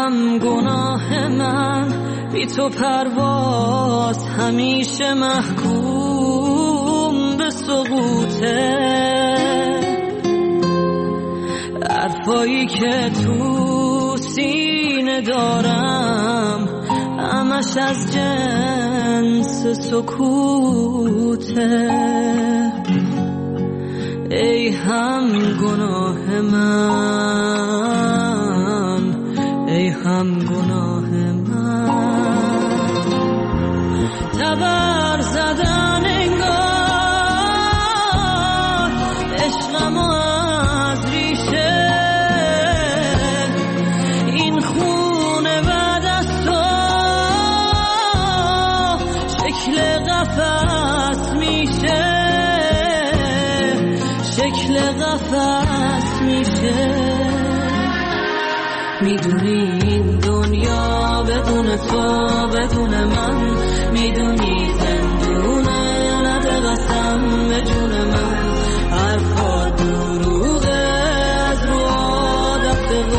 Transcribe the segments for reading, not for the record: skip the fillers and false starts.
هم گناه من بی تو پرواز همیشه محکوم به سقوطه. حرفایی که تو سینه دارم همش از جنس سکوته. ای هم گناه من، ای هم گناه من، تبر زدن انگار عشقم از ریشه. این خونه بعد از تو شکل قفس میشه، شکل قفس میشه. میدونی این دنیا بدون تو بدون من، میدونی زندونه نده قسم به جون من. حرفا دروغه از رو عادت و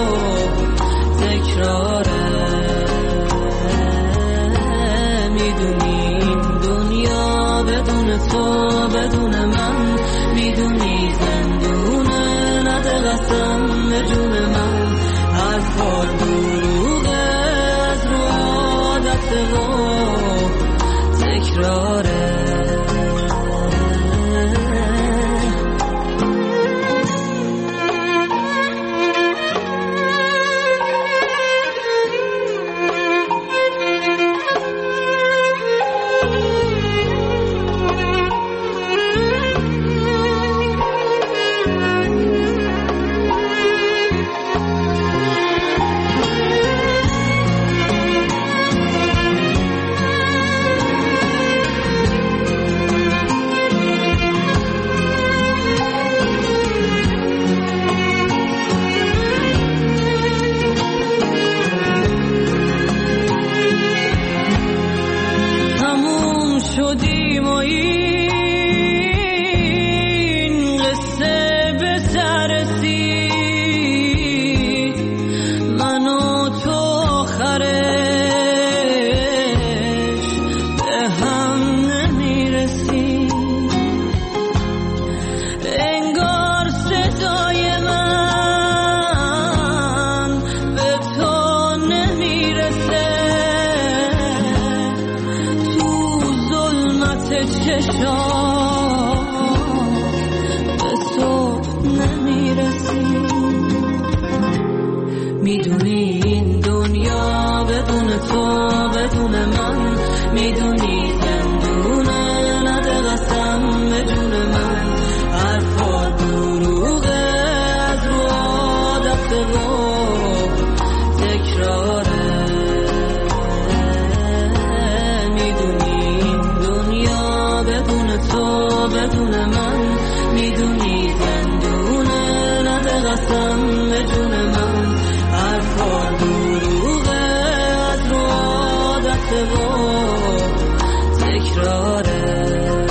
تکراره. میدونی این دنیا بدون تو بدون من، میدونی زندونه نده قسم به جون من. حرفا دروغه از رو عادت و تکراره. شدیم و این قصه به سر رسید، من و تو آخرش به هم نمیرسیم. انگار صدای من به تو نمیرسه، چشام به صبح نمیرسیم. میدونی این دنیا بدون تو بدون من، میدونی زندونه نده قسم به جون من. حرفا دروغه از رو عادت و تکراره. تو بدون من، میدونی زندونه نده قسم به جون من. حرفا دروغه از رو عادت و تکراره.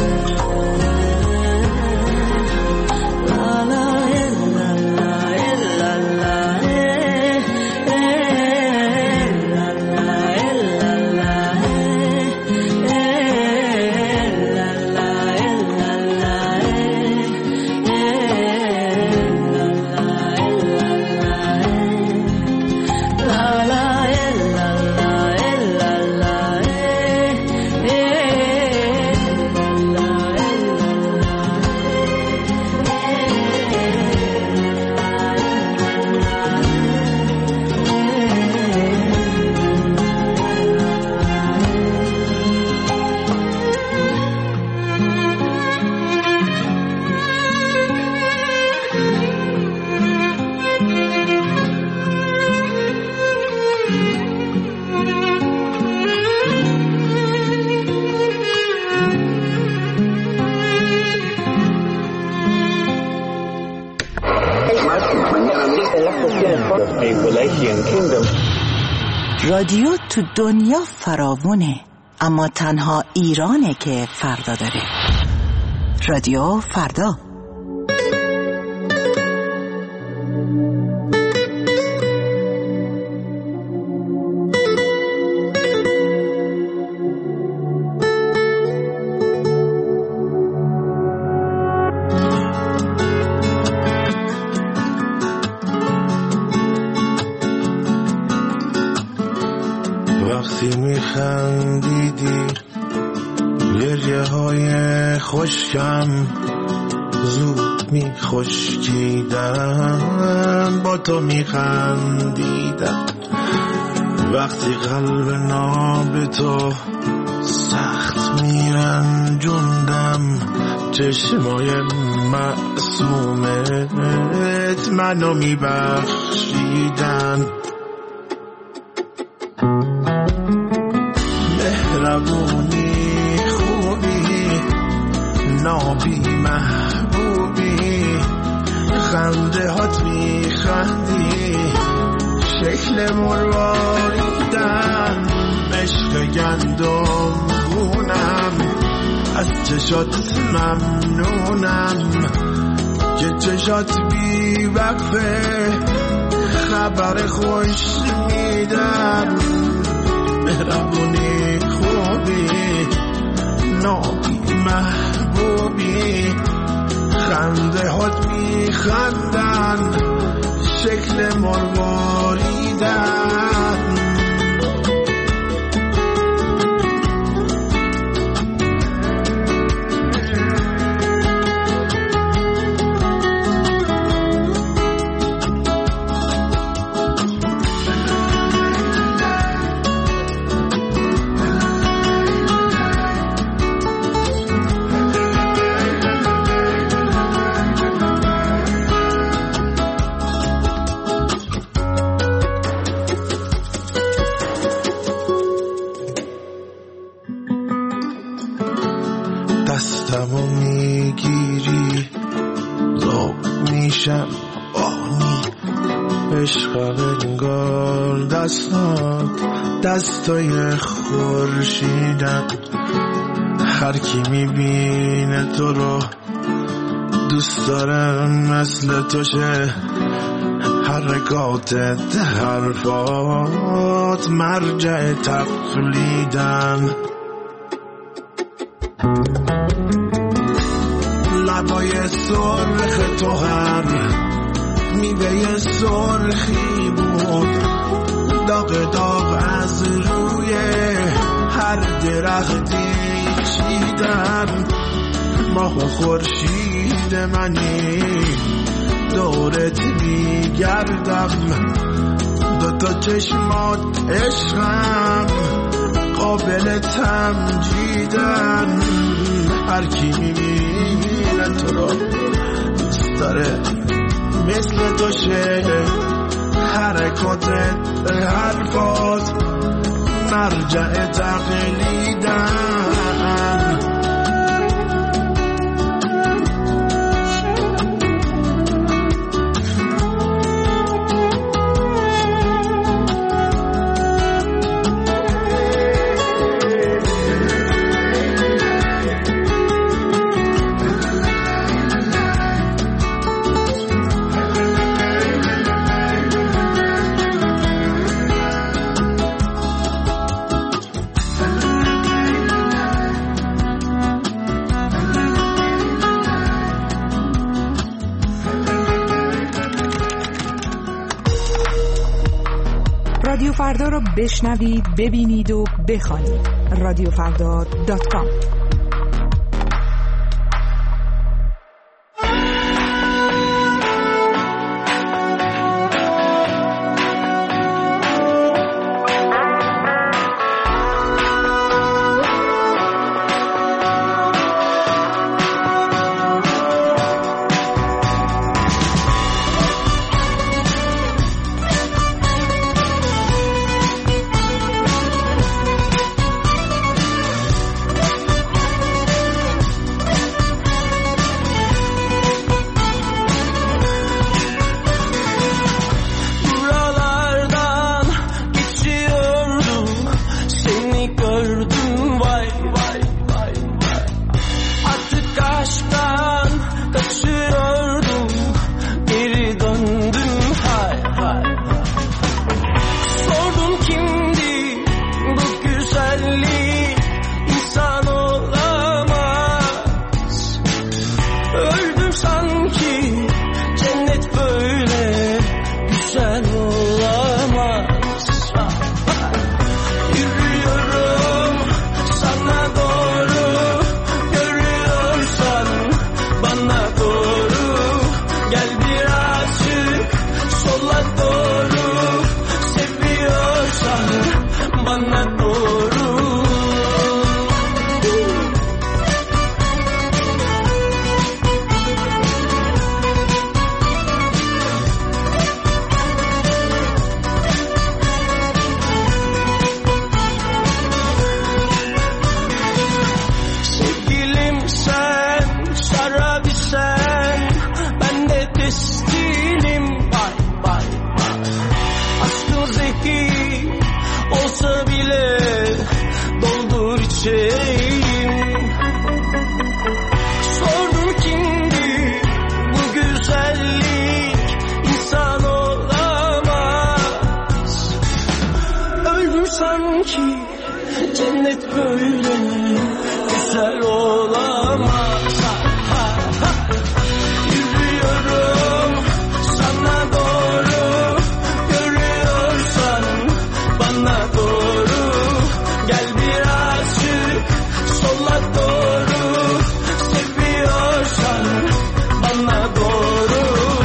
رادیو تو دنیا فراوونه، اما تنها ایرانه که فردا داره. رادیو فردا. وقتی میخندیدی گریه های خشکم زود میخشکیدن، با تو میخندیدم وقتی قلب ناب تو سخت میرنجوندم، چشمای معصومت منو میبخشیدن. مهربونی خوبی نابی محبوبی، خنده هات میخندی شکل مرواریدن، عشق گندم گونم از چشات ممنونم که چشات بی وقفه خبر خوش میدن. مهربونی خوبی نابی محبوبی، خنده هات میخندن شکل مرواریدن. دستمو میگیری زوب میشم آنی، عشق انگار دستات دستای خورشیدن، هر کی میبینه تو رو دوست دارم مثل تو شه، حرکاتت حرفات مرجع تقلیدن. لبای سرخ تو هر میوه سرخی بود، داغ داغ از روی هر درختی چیدن. ماه و خورشید منی دورت میگردم، دوتا چشمات عشقم قابل تمجیدن، هر کی میبینه تو رو دوست داره مثل تو شه، حرکاتت حرفات مرجع تقلیدن. رادیو فردا رو بشنوید، ببینید و بخوانید. radiofrda.com. cennet böyle güzel olamaz. Yürüyorum sana doğru, görüyorsan bana doğru, gel birazcık sola doğru, seviyorsan bana doğru.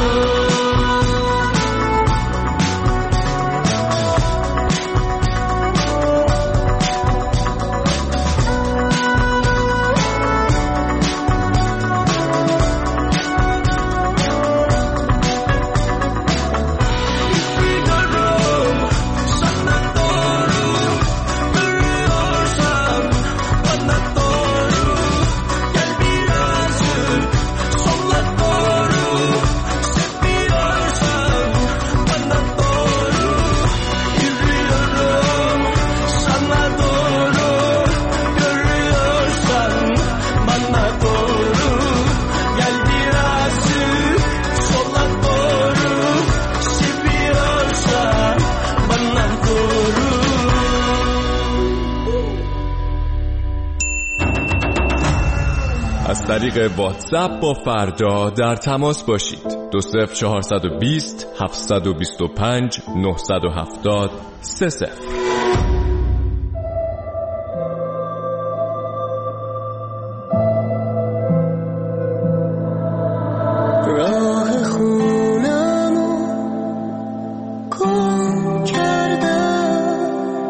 از طریق واتساپ با فردا در تماس باشید. 20420 725 970 30. راه خونمو گم کردم،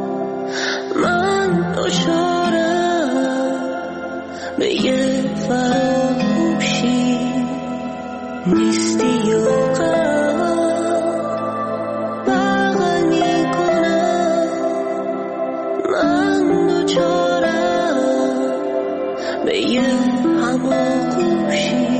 من دچارم به یه فراموشی نیستی و بغل میکنم، من دچارم به یه هماغوشی.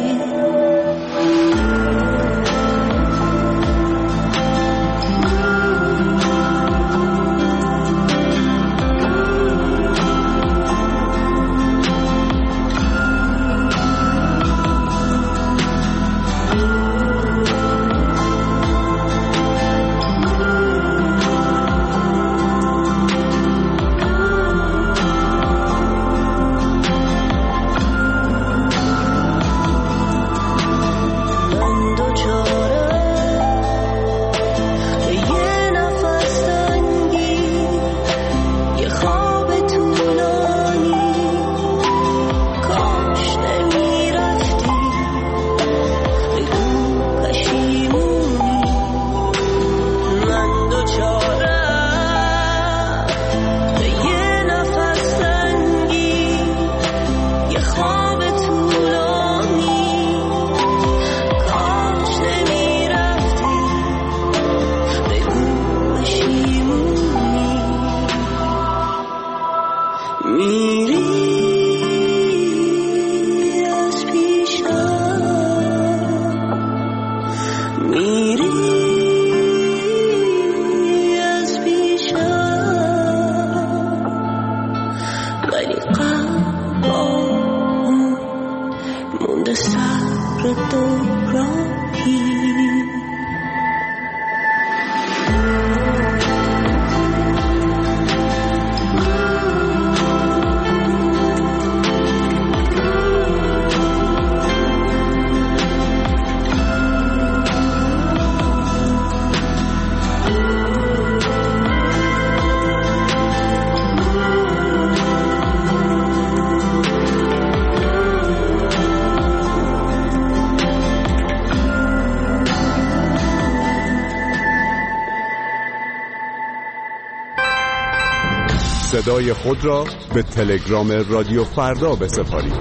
صدای خود را به تلگرام رادیو فردا بسپارید.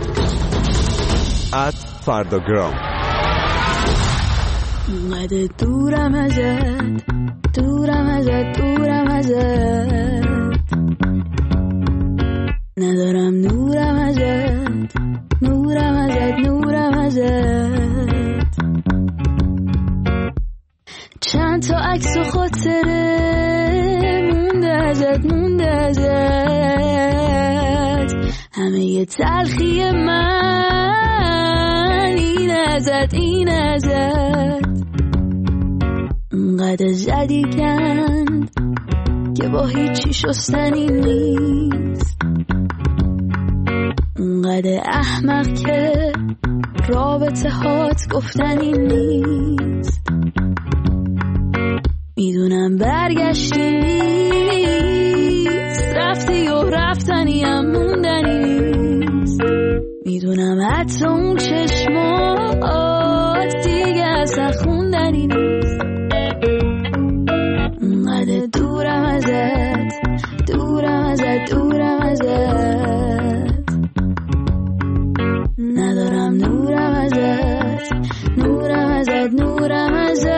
@فرداگرام. اومده دورم ازت، دورم ازت، دورم ازت، ندارم نورم ازت، نورم ازت، نورم ازت. چند تا عکس و خاطره مونده ازت، مونده ازت، همه یه تلخی من این ازت، این ازت. اونقدر زدی کند که با هیچی شستنی نیست، اونقدر احمق که رابطه هات گفتنی نیست. میدونم برگشتی نیست، رفتی و رفتنی هم موندنی نیست. میدونم حتی اون چشمات دیگه اصلا خوندنی نیست. اونقدر دورم ازت، دورم ازت، دورم ازت، ندارم نورم ازت، نورم ازت، نورم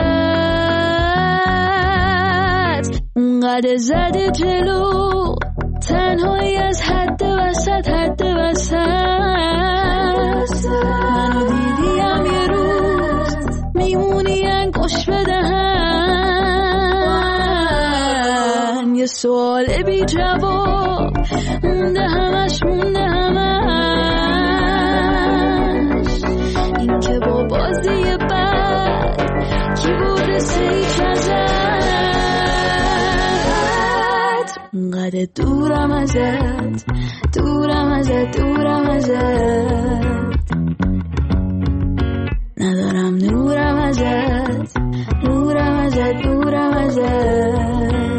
ازت. اونقدر زده جلو تنهایی از حد وسط، حد وسط. منو دیدیم یه روز میمونی انگوش بدهن، یه سوال بی جواب مونده همش، مونده همش. این که با بازی بد کی بوده سیچ ازت. اونقدر دورم ازت، دورم ازت، دورم ازت، ندارم نورم ازت، نورم ازت، نورم ازت.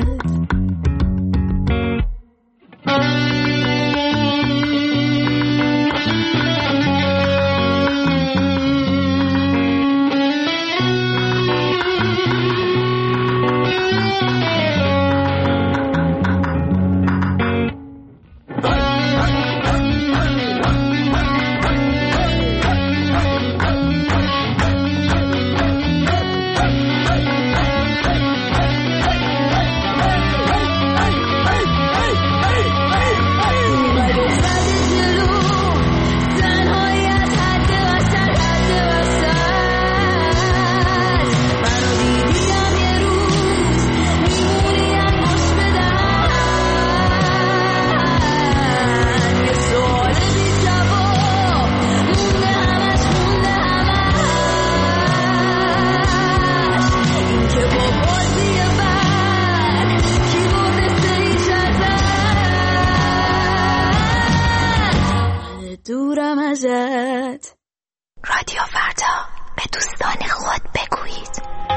رادیو فردا، به دوستان خود بگویید.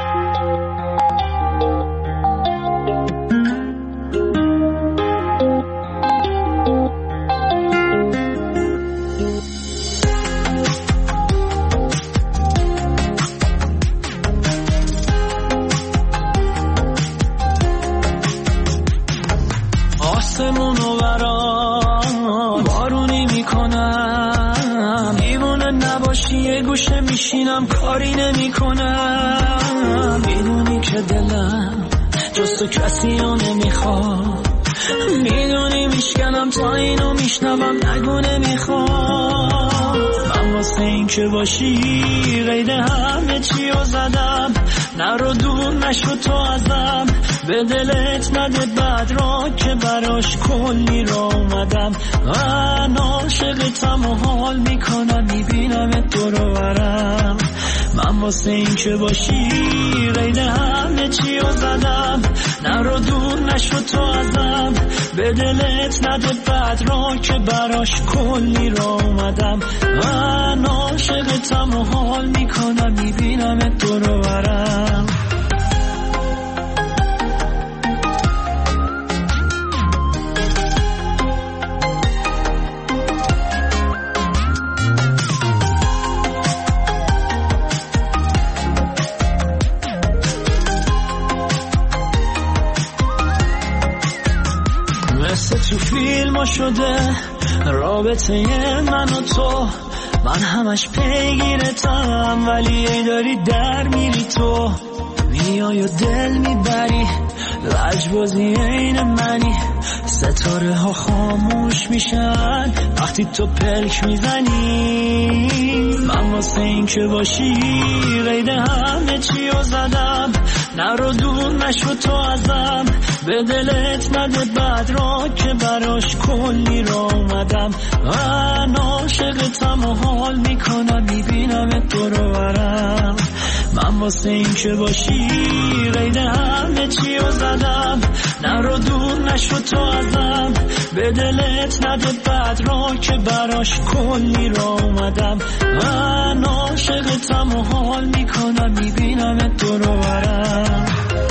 آسمونو برام بارونی میکنم، دیوونه نباشی یه گوشه میشینم کاری نمی کنم. میدونی که دلم جز تو کسی رو نمیخواد، میدونی میشکنم تا اینو میشنوم نگو نمیخواد. من واسه این که باشی قید همه چی رو زدم، نرو دور نشو تو ازم، به دلت نده بد را که براش کلی را اومدم. من عاشقتم و حال میکنم، میبینم دور و برم. من واسه این که باشی قید همه چی رو زدم، نرو دور نشو تو ازم، به دلت نده بد را که براش کلی را اومدم. من عاشقتم و حال میکنم، میبینم دور و برم. تو فیلم شده رابطه من و تو، من همش پیگیرتم ولی ای داری در میری تو. میای و دل میبری، لجبازی این منی، ستاره ها خاموش میشن وقتی تو پلک میزنی. من واسه این که باشی قید همه چی رو زدم، نرو دور نشو تو ازم، به دلت نده بد را که براش کلی را اومدم. من عاشقتم و حال میکنم، میبینم دور و برم. من واسه این که باشی قید همه چی رو زدم، نرو دور نشو تو ازم، به دلت نده بد را که براش کلی را اومدم. من عاشقتم و حال میکنم، میبینم دور و برم.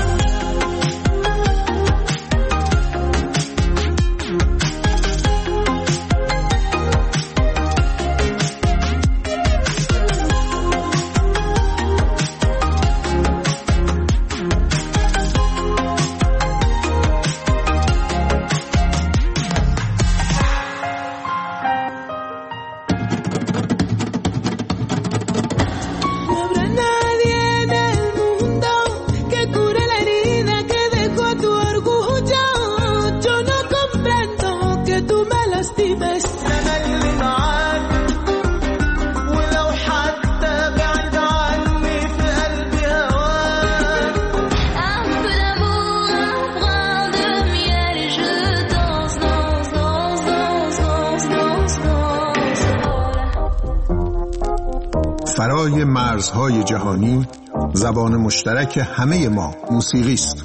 فرای مرزهای جهانی، زبان مشترک همه ما موسیقی است.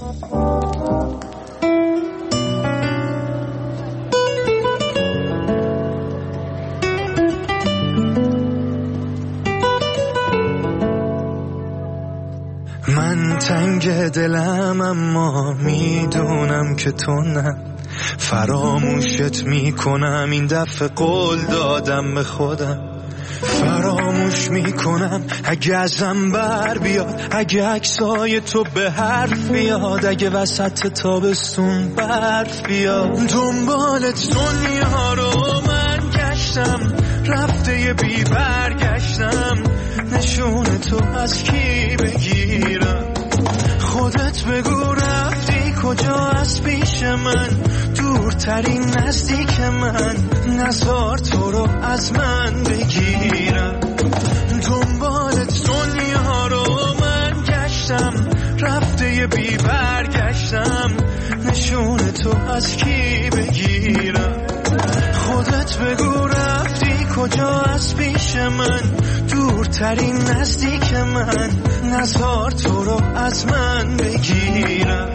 من تنگ دلم اما میدونم که تو نه، فراموشت میکنم این دفعه قول دادم به خودم. فراموش میکنم اگه ازم بر بیاد، اگه عکسای تو به حرف بیاد، اگه وسط تابستون برف بیاد. دنبالت دنیا رو من گشتم، رفته بی برگشتم، نشون تو از کی بگیرم؟ خودت بگو رفتی کجا از پیش من، دورترین نزدیک من، نزار تو رو از من بگیرم. دنبالت دنیا رو من گشتم، رفته بی برگشتم، نشون تو از کی بگیرم؟ خودت بگو رفتی کجا از پیش من، دورترین نزدیک من، نزار تو رو از من بگیرم.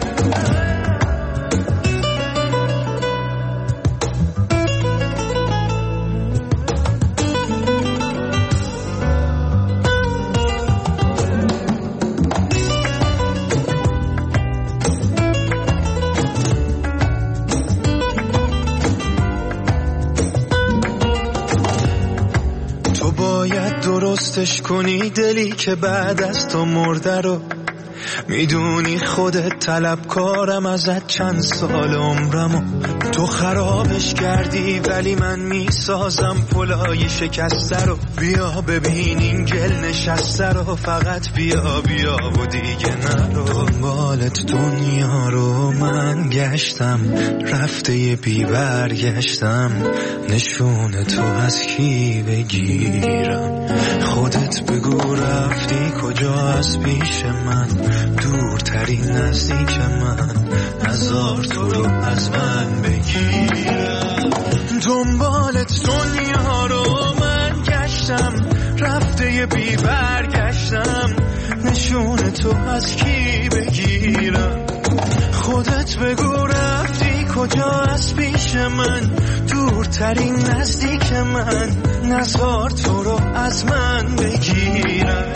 درستش کنی دلی که بعد از تو مرده رو، میدونی خودت طلبکارم ازت چند سال عمرمو. تو خرابش کردی ولی من میسازم پلای شکسته رو. بیا ببین این گل نشسته رو، فقط بیا بیا و دیگه نرو. دنبالت دنیا رو من گشتم، رفته بی برگشتم، نشون تو از کی بگیرم؟ خودت بگو رفتی کجا از پیش من، دورترین نزدیک من، نزار تو رو از من بگیرم. دنبالت دنیا رو من گشتم، رفته بی برگشتم، نشون تو از کی بگیرم؟ خودت بگو رفتی کجا از پیش من، دورترین نزدیک من، نزار تو رو از من بگیرم.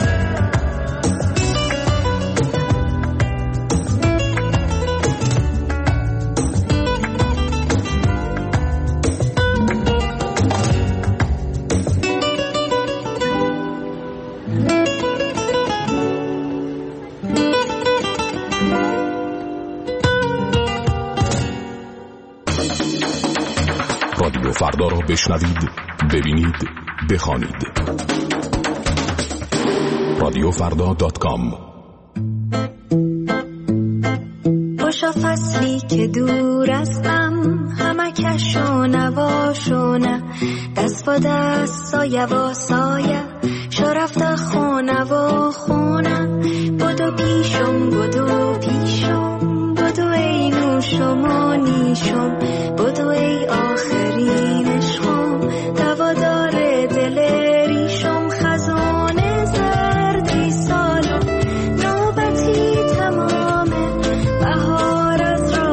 رادیو فردا را بشنوید، ببینید، بخوانید. radiofrda.com. خوشا فصلی که دور ازم، همه کشو نواشو نه، دست با دست سایه و سایه، شو رفته خونه و خونه. بدو پیشم بدو پیشم، بدو ای نوشم و نیشم، بدو ای آخرین عشقم، دوادار دل ریشم. خزانه زردی سالم، نوبتی تمامه، بهار از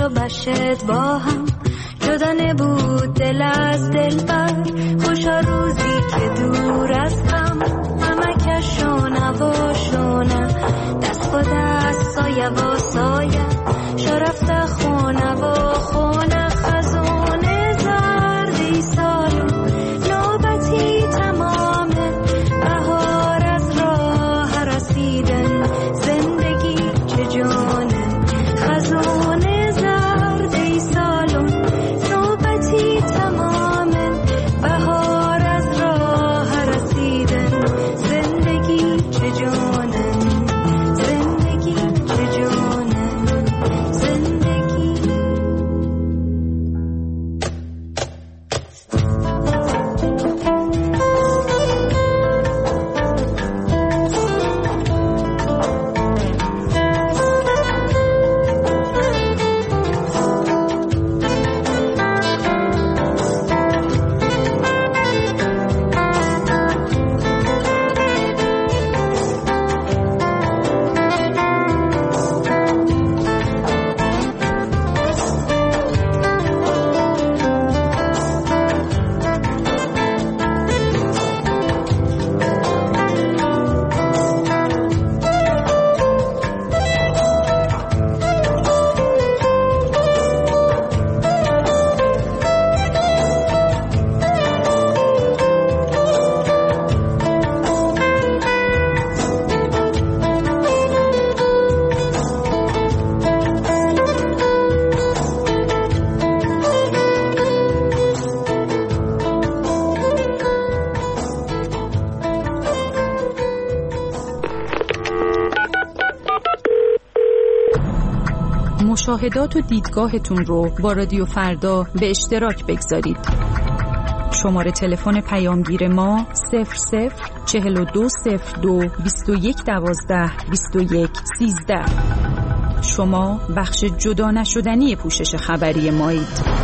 و بشت با هم جدا نبود دل از دل بر خوشا روزی که دور از هم همه کشونه و شونه دست با دست سایه و سایه شرفت خونه و خونه خزونه زردی سالو نوبتی تمامه بهار از راه رسیدن زندگی چه جانه خزونه زردی سالو نوبتی تمامه بهار از راه رسیدن زندگی چه جانه زندگی چه جانه زندگی مشاهدات و دیدگاهتون رو با رادیو فردا به اشتراک بگذارید. شماره تلفن پیامگیر ما 00420221122113. شما بخش جدا نشدنی پوشش خبری مایید.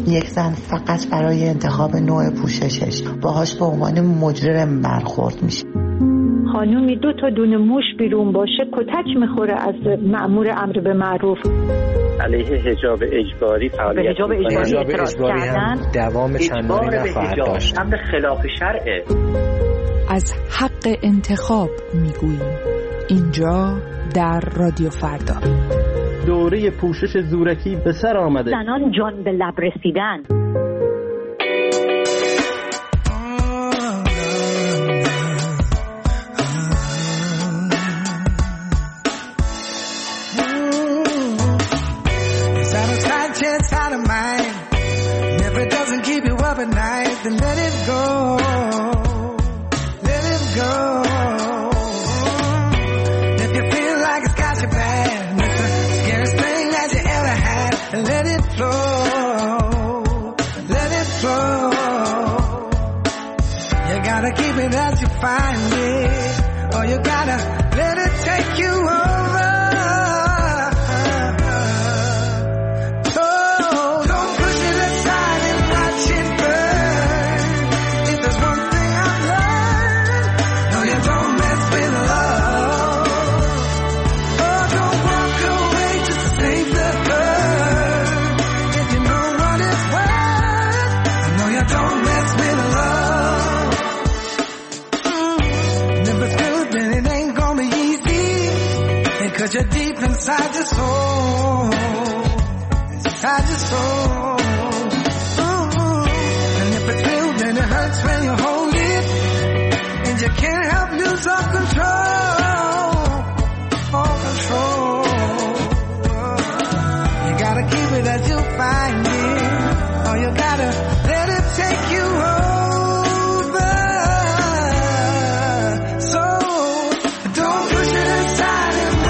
یک زن فقط برای انتخاب نوع پوششش باهاش به عنوان مجرم برخورد میشه. خانومی 2 تا دونه موش بیرون باشه کتک میخوره از مأمور امر به معروف. علیه حجاب اجباری فعالیت حجاب اجباری هم دوام چندانی نخواهد داشت. امر خلاف شرعه. از حق انتخاب میگوییم اینجا در رادیو فردا. دوره پوشش زورکی به سر آمده. زنان جان به لب رسیدن. Find it, or you gotta let it take you over. So don't push it aside and watch it burn. If there's one thing I've learned, no, you don't mess with love. Oh, don't walk away just to save the hurt. If you know what it's worth, no, you don't mess with love. Cause you're deep inside your soul, inside your soul. And if it's real, then it hurts when you hold it, and you can't help lose all control, all control. You gotta keep it as you find it, or you gotta let it take you over. So don't push it aside.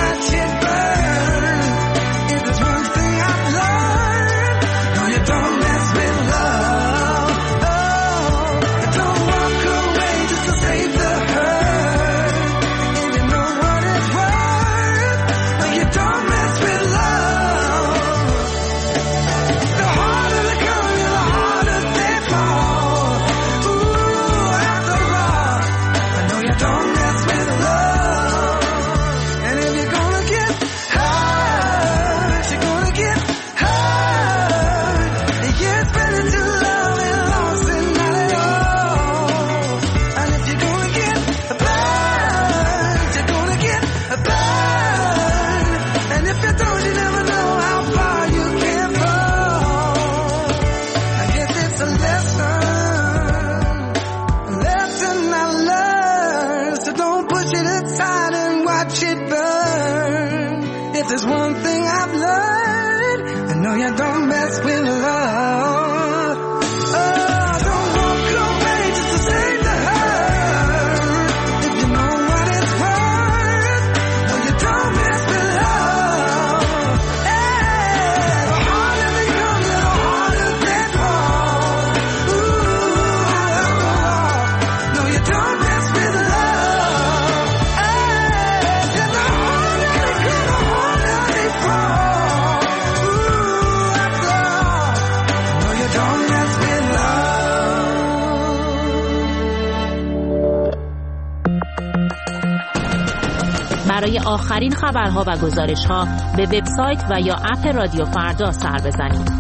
برای آخرین خبرها و گزارش‌ها به وبسایت و یا اپ رادیو فردا سر بزنید.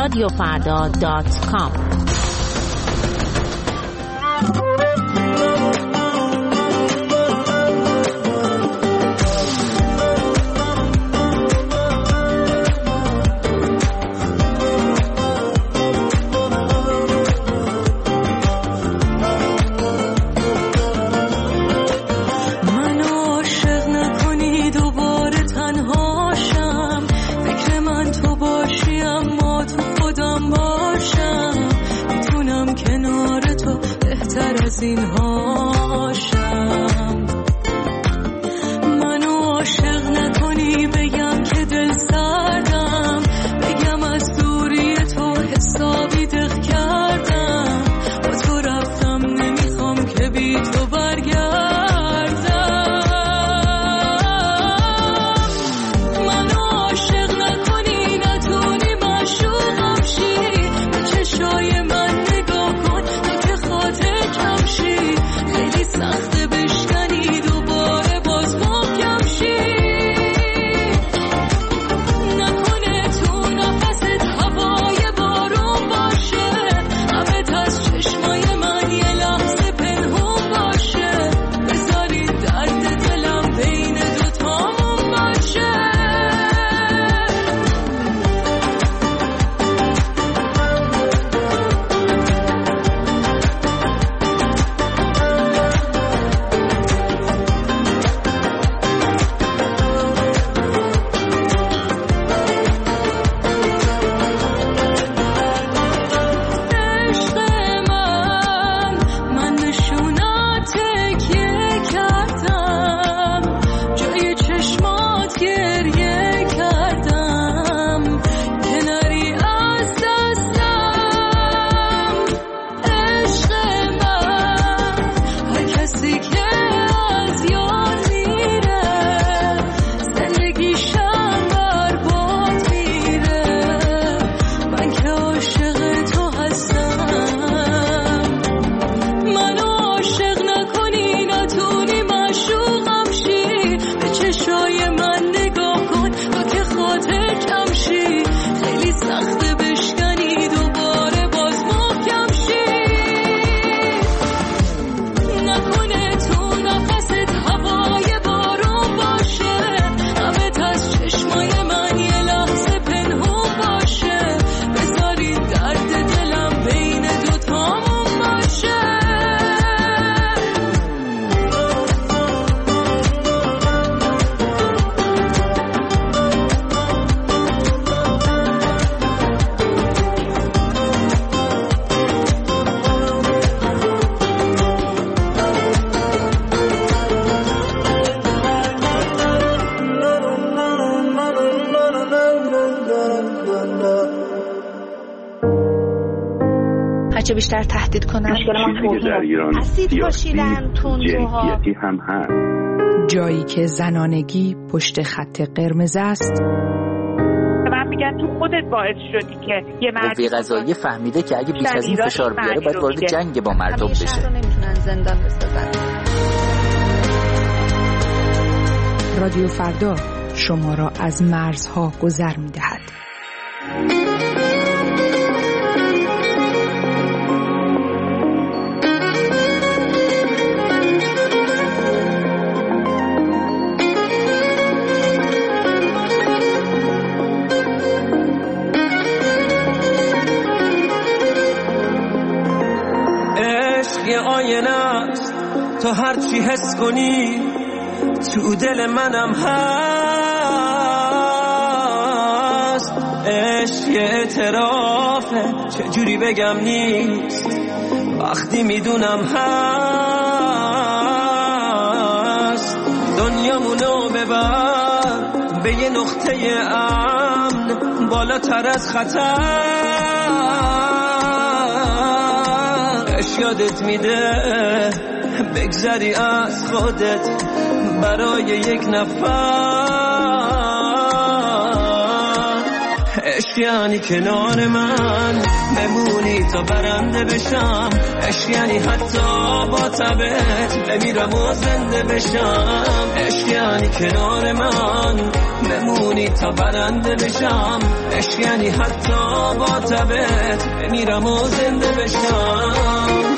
radiofarda.com. منو عاشق نکنی نتونی معشوقم شی هرچه بیشتر تهدید کنن. چیزی که در ایران سیاسی جنسیتی هم هست. جایی که زنانگی پشت خط قرمز است. من میگم تو خودت باعث شدی که یه قوه قضاییه فهمیده که اگه بیش از این فشار بیاره باید وارد جنگ با مردم بشه. شهر رو نمیتونن زندان بسازن. رادیو فردا شما را از مرزها گذر می‌دهد. عشق یه آینه است، تو هرچی حس کنی تو دل منم هست. عشق یه اعترافه، چجوری بگم نیست وقتی میدونم هست. دنیامونو ببر به یه نقطه امن، بالاتر از خطر. عشق یادت میده بگذری از خودت برای یک نفر. عشق یعنی کنار من بمونی تا برنده بشم. عشق یعنی حتی با تبت بمیرم و زنده بشم. عشق یعنی کنار من بمونی تا برنده بشم. عشق یعنی حتی با تبت بمیرم و زنده بشم.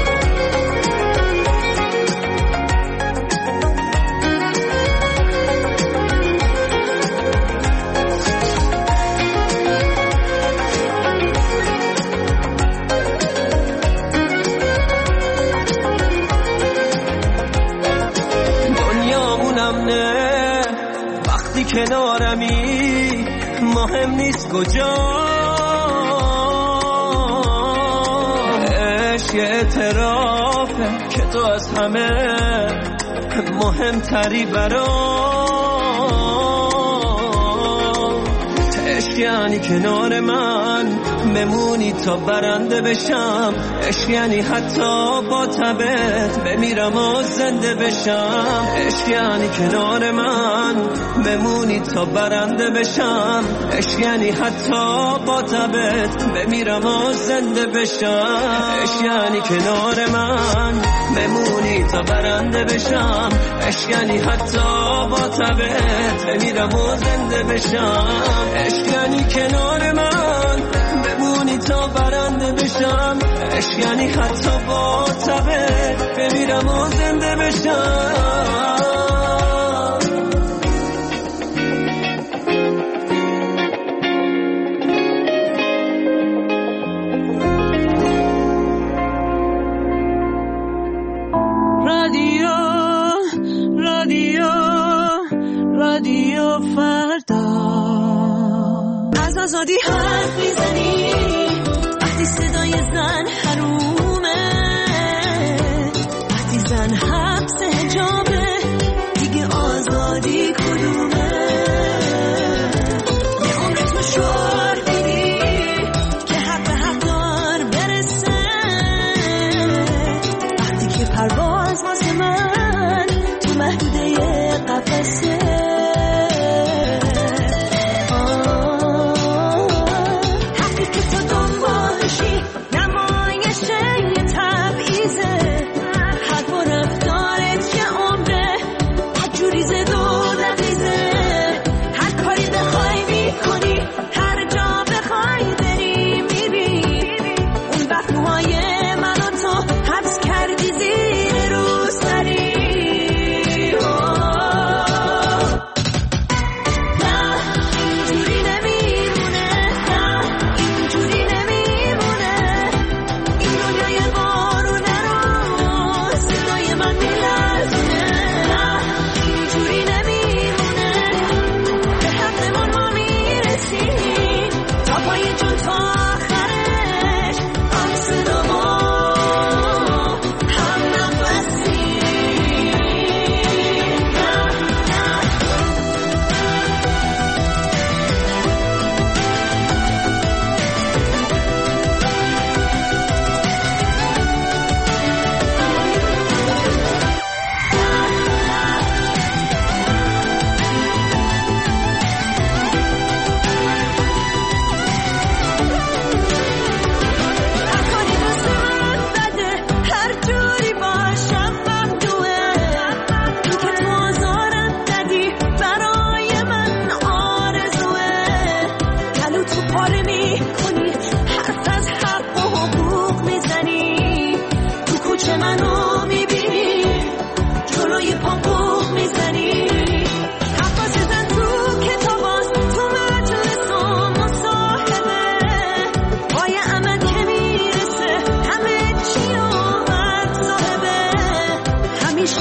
کنارمی مهم نیست کجا. عشق یه اعترافه که تو از همه مهمتری برام. عشق یعنی کنار من بمونی تا برنده بشم. عشق یعنی حتی با تبت بمیرم و زنده بشم. عشق یعنی کنار من بمونی تا برنده بشم. عشق یعنی حتی با تبت بمیرم و زنده بشم. عشق یعنی کنار من بمونی تا برنده بشم. عشق یعنی حتی با تبت بمیرم و زنده بشم. عشق یعنی کنار من بمونی تا برنده بشم. عشق یعنی حتی با تبت بمیرم و زنده بشم. رادیو فردا. از آزادی حرف میزنی وقتی صدای زن حرومه، وقتی زن حبس حجابه دیگه آزادی کدومه؟ یه عمر تو شعار دیدی که حق به حقدار برسه، وقتی که پرواز واسه من تو محدوده قفسه.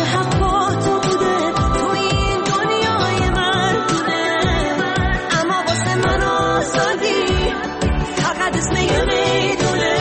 حق با تو بوده تو این دنیای مردونه، اما واسه من آزادی فقط اسم یه میدونه.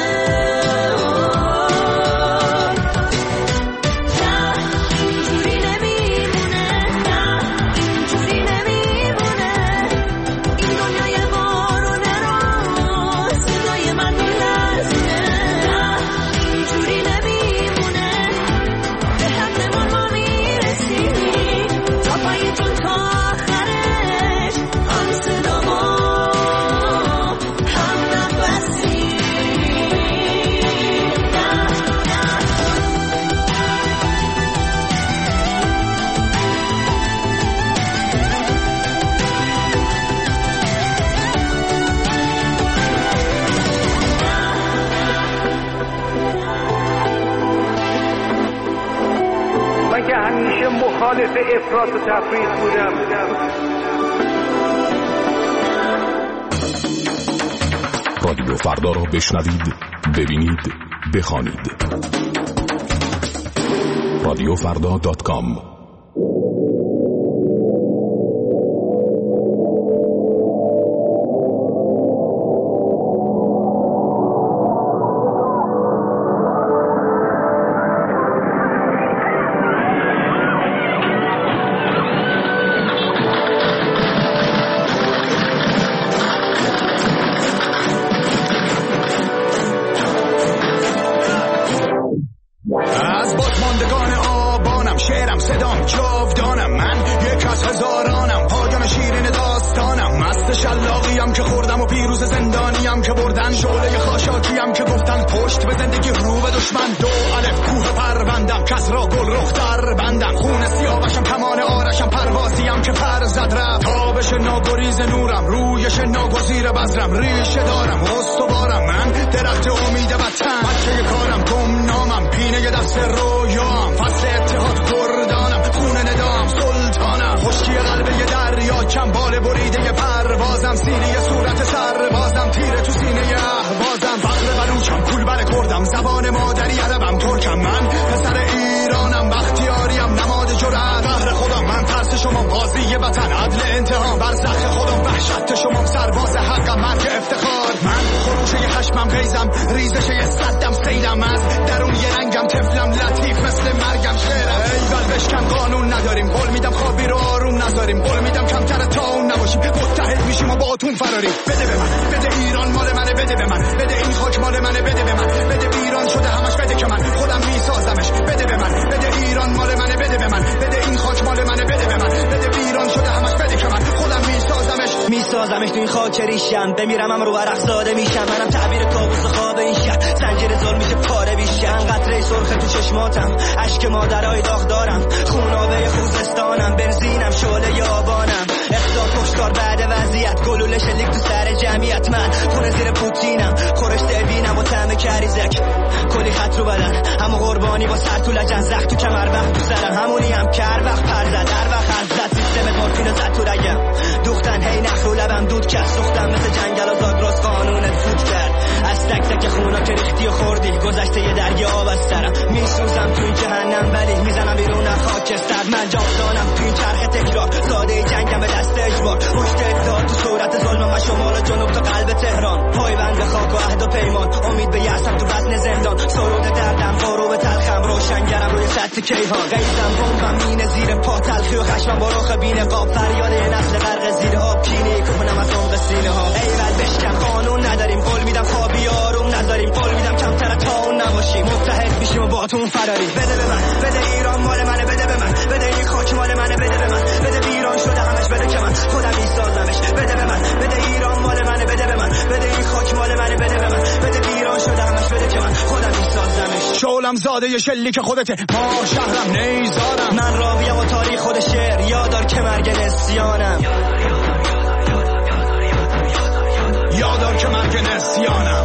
مخالف افراط و تفریط بودم. رادیو فردا را بشنوید، ببینید، بخوانید. radiofrda.com. میسازمش تو این خاک ریشم، بمیرم هم رو ورق زاده میشم، منم تعبیر کابوس خواب این شهر، زنجیر ظلم میشه پاره بیشم، قطره سرخ تو چشماتم، اشک مادرای داغ دارم، خونابه خوزستانم، بنزینم شعله یابانم، اقتصاد کشتار بعد وضعیت، گلوله شلیک تو سر جمعیت، من خونه زیر پوتینم، خورش دلبینم و طعم کریزک، کلی خط رو بدن، همه قربانی با سر تو لجن، زخ تو کمر وقت تو سرم، همونی هم کر وقت پر زد، در وقت حرف زد، سیستم مورفین زد تو رگم، دوختن هی نخ رو لبم دود کرد، سوختم مثل جنگل و زاگرس قانونت فوت کرد، از تک تک خونا که ریختی و خوردی، گذشته یه دریا آب از سرم، میسوزم تو این جهنم ولی میزنم بیرون خاکستر، من جاودانم تو این چرخ تکرار، ساده جنگم به دست اجبار، پشت ادعا تو صورت ظلم و شمال و جنوب تا قلب تهران، پایبند به خاک و عهد و پیمان، امید به یأسم تو وزن زندان، سرود دردم غروب تلخم، روشنگرم روی سطح کیهان، غیظم بمبم مینه زیر پا، تلخی و خشمم با رخ بی‌نقاب، فریاد یه نسل غرق زیر آب، کینه کنم از عمق سینه ها، ایول بشکن قانون نداریم، قول میدم خوابی آروم نذاریم، قول میدم کمتر تا اون نباشیم، متحد میشیم و با تو فراری، بده به من، بده ایران مال منه، بده به من، بده این خاک مال منه، بده به من، بده ایران شده همش، بده که من خودم میسازمش، بده به من، بده ایران مال منه، بده به من، بده این خاک مال منه، بده به من، بده ایران شده همش، بده که من خودم میسازمش، شعلم زاده ی شلیک خودته، ما شهرم نیزارم، من راویم و تاریخ خود شعر، یادار که مرگ نسیانم، یادار که مرگ نسیانم.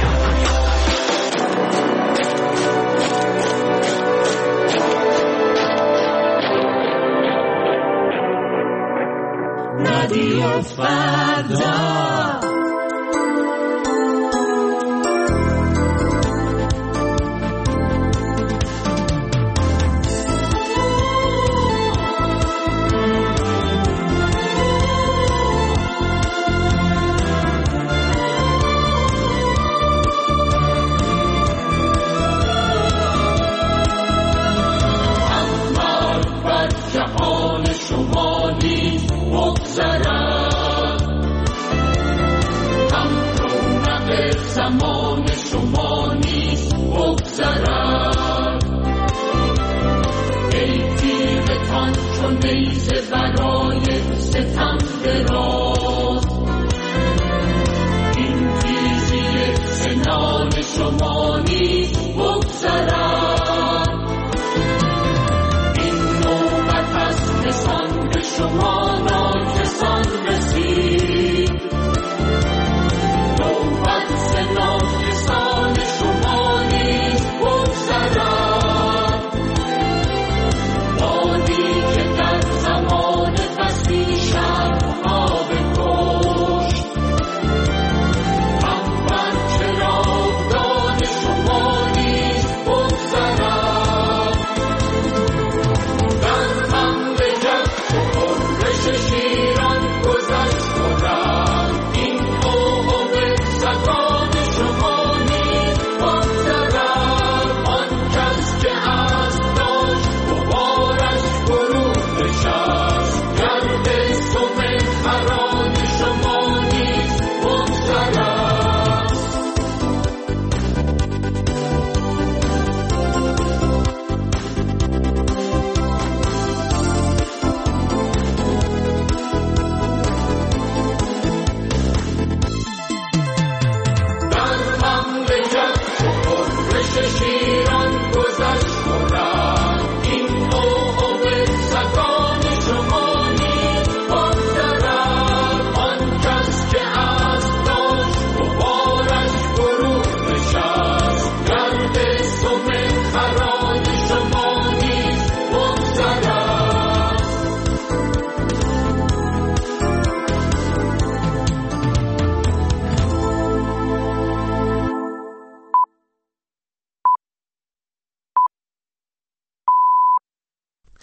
رادیو فردا ورم ای تیغ تن چون نیزه